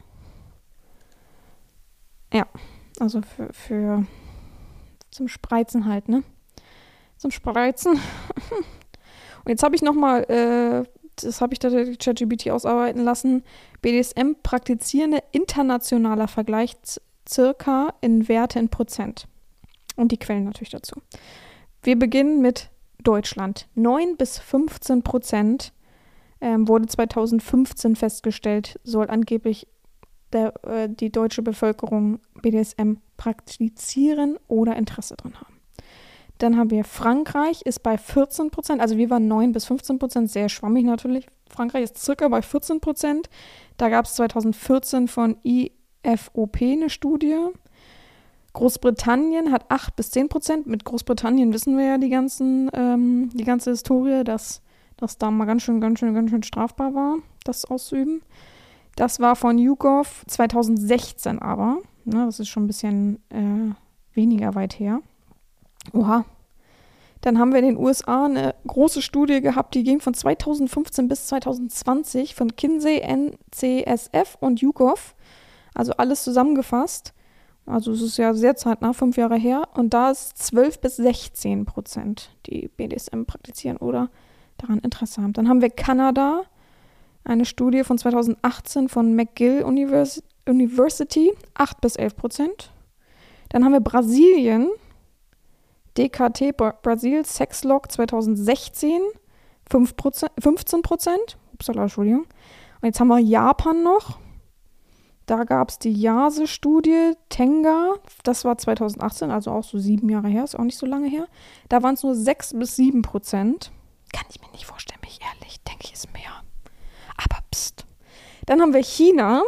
Ja, also für, für zum Spreizen halt, ne? Zum Spreizen. Und jetzt habe ich nochmal, äh, das habe ich da ChatGPT ausarbeiten lassen, B D S M praktizierende internationaler Vergleich z- circa in Werte in Prozent. Und die Quellen natürlich dazu. Wir beginnen mit Deutschland. neun bis fünfzehn Prozent ähm, wurde zweitausendfünfzehn festgestellt, soll angeblich der, äh, die deutsche Bevölkerung B D S M praktizieren oder Interesse dran haben. Dann haben wir Frankreich, ist bei vierzehn Prozent, also wir waren neun bis fünfzehn Prozent, sehr schwammig natürlich. Frankreich ist circa bei vierzehn Prozent. Da gab es zweitausendvierzehn von I F O P eine Studie. Großbritannien hat acht bis zehn Prozent. Mit Großbritannien wissen wir ja die ganzen, ähm, die ganze Historie, dass das da mal ganz schön, ganz schön, ganz schön strafbar war, das auszuüben. Das war von YouGov zweitausendsechzehn aber. Ne, das ist schon ein bisschen äh, weniger weit her. Oha. Dann haben wir in den U S A eine große Studie gehabt, die ging von zweitausendfünfzehn bis zweitausendzwanzig von Kinsey, N C S F und YouGov. Also alles zusammengefasst. Also es ist ja sehr zeitnah, fünf Jahre her. Und da ist zwölf bis sechzehn Prozent, die B D S M praktizieren oder daran Interesse haben. Dann haben wir Kanada, eine Studie von zweitausendachtzehn von McGill Univers- University, acht bis elf Prozent. Dann haben wir Brasilien, D K T Brasil Sexlog zweitausendsechzehn, fünf Prozent, fünfzehn Prozent. Upsala, Entschuldigung. Und jetzt haben wir Japan noch. Da gab es die Yase-Studie, Tenga, das war zweitausendachtzehn, also auch so sieben Jahre her, ist auch nicht so lange her. Da waren es nur sechs bis sieben Prozent. Kann ich mir nicht vorstellen, bin ich ehrlich, denke ich, ist mehr. Aber pst. Dann haben wir China.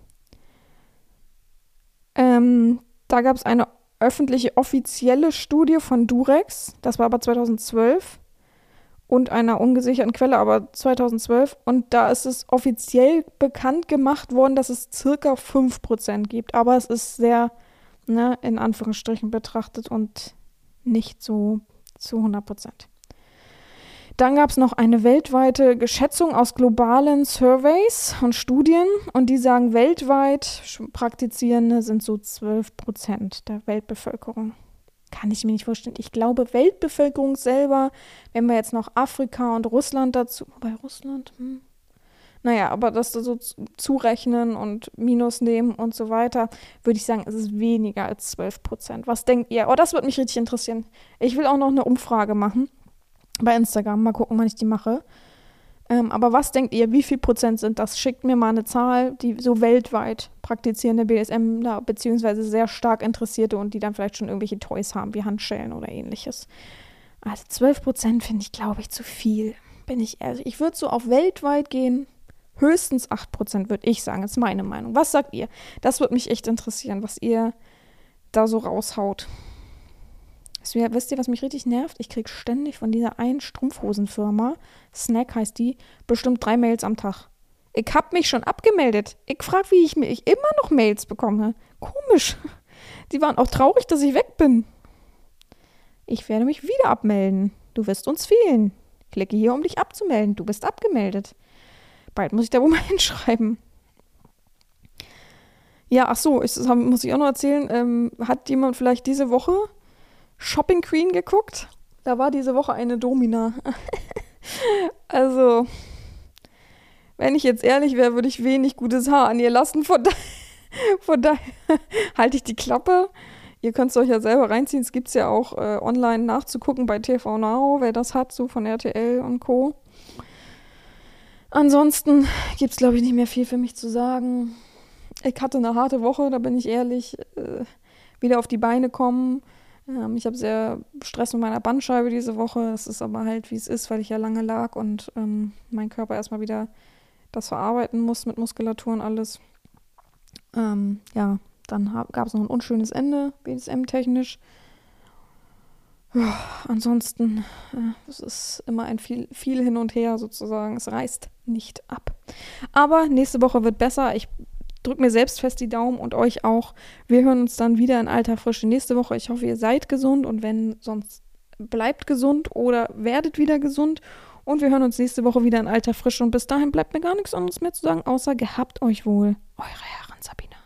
Ähm, da gab es eine öffentliche offizielle Studie von Durex, das war aber zweitausendzwölf und einer ungesicherten Quelle, aber zweitausendzwölf. Und da ist es offiziell bekannt gemacht worden, dass es circa fünf Prozent gibt. Aber es ist sehr, ne, in Anführungsstrichen betrachtet und nicht so zu hundert Prozent. Dann gab es noch eine weltweite Geschätzung aus globalen Surveys und Studien. Und die sagen, weltweit Praktizierende sind so zwölf Prozent der Weltbevölkerung. Kann ich mir nicht vorstellen. Ich glaube, Weltbevölkerung selber, wenn wir jetzt noch Afrika und Russland dazu, wobei Russland, hm. Naja, aber das so zurechnen und Minus nehmen und so weiter, würde ich sagen, es ist weniger als zwölf Prozent. Was denkt ihr? Oh, das würde mich richtig interessieren. Ich will auch noch eine Umfrage machen bei Instagram. Mal gucken, wann ich die mache. Ähm, aber was denkt ihr, wie viel Prozent sind das? Schickt mir mal eine Zahl, die so weltweit praktizierende B D S M, beziehungsweise sehr stark Interessierte und die dann vielleicht schon irgendwelche Toys haben, wie Handschellen oder ähnliches. Also zwölf Prozent finde ich, glaube ich, zu viel. Bin ich ehrlich. Ich würde so auf weltweit gehen. Höchstens acht Prozent würde ich sagen. Das ist meine Meinung. Was sagt ihr? Das würde mich echt interessieren, was ihr da so raushaut. Wisst ihr, was mich richtig nervt? Ich kriege ständig von dieser einen Strumpfhosenfirma, Snack heißt die, bestimmt drei Mails am Tag. Ich habe mich schon abgemeldet. Ich frage, wie ich mir ich immer noch Mails bekomme. Komisch. Die waren auch traurig, dass ich weg bin. Ich werde mich wieder abmelden. Du wirst uns fehlen. Klicke hier, um dich abzumelden. Du bist abgemeldet. Bald muss ich da wohl mal hinschreiben. Ja, ach so, ich, das muss ich auch noch erzählen. Ähm, hat jemand vielleicht diese Woche Shopping Queen geguckt? Da war diese Woche eine Domina. Also, wenn ich jetzt ehrlich wäre, würde ich wenig gutes Haar an ihr lassen. Von, da von daher halte ich die Klappe. Ihr könnt es euch ja selber reinziehen. Es gibt es ja auch äh, online nachzugucken bei T V Now, wer das hat, so von R T L und Co. Ansonsten gibt es, glaube ich, nicht mehr viel für mich zu sagen. Ich hatte eine harte Woche, da bin ich ehrlich. Äh, wieder auf die Beine kommen. Ähm, ich habe sehr Stress mit meiner Bandscheibe diese Woche. Es ist aber halt, wie es ist, weil ich ja lange lag und ähm, mein Körper erstmal wieder das verarbeiten muss mit Muskulatur und alles. Ähm, ja, dann gab es noch ein unschönes Ende, B D S M-technisch. Ja, ansonsten, äh, es ist immer ein viel, viel hin und her sozusagen. Es reißt nicht ab. Aber nächste Woche wird besser. Ich drücke mir selbst fest die Daumen und euch auch. Wir hören uns dann wieder in alter Frische nächste Woche. Ich hoffe, ihr seid gesund und wenn sonst bleibt gesund oder werdet wieder gesund. Und wir hören uns nächste Woche wieder in alter Frische. Und bis dahin bleibt mir gar nichts anderes mehr zu sagen, außer gehabt euch wohl. Eure Herren Sabina.